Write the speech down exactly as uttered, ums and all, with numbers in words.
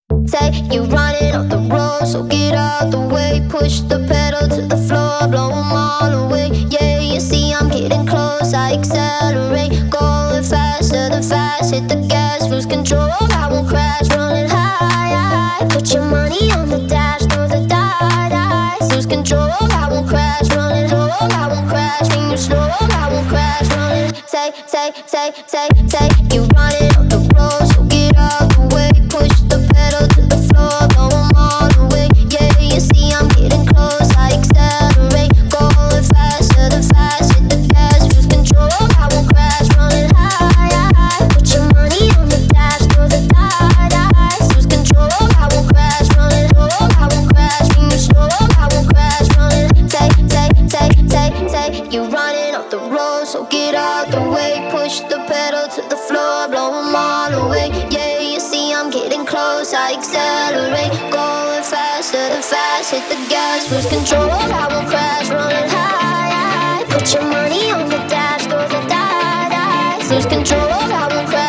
Say you're running off the road, so get out the way. Push the pedal to the floor, blow 'em all away. Yeah, you see I'm getting close, I accelerate. Going faster than fast, hit the gas, lose control. I won't crash, running high, high. Put your money on the dash, throw the die, dice. Lose control, I won't crash, running low. I won't crash, when you slow. I won't crash, running. Say, say, say, say, say you're running off the road, so get out the way. Push the pedal to the floor, blow 'em all away. Yeah, you see I'm getting close, I accelerate. Going faster than fast, hit the gas, lose control. I won't crash, running high, high. Put your money on the dash, throw the die, dice. Lose control, I won't crash, running low. I won't crash, when you slow. I won't crash, running. Say, say, say, say, say you're running off the road, so get out the way. Push the pedal to the floor, blow 'em all away. Yeah, you see I'm getting close, I accelerate. Going faster than fast, hit the gas, lose control. I won't crash, running high, high. Put your money on the dash, throw the die, dice. Lose control, I won't crash.